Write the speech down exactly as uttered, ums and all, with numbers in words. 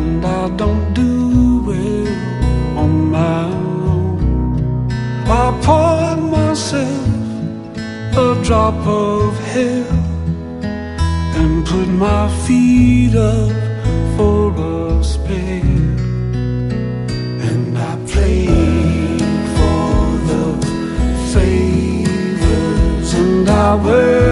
and I don't do well on my own. I poured myself a drop of hell and put my feet up for a spell. And I played for the favors and I worked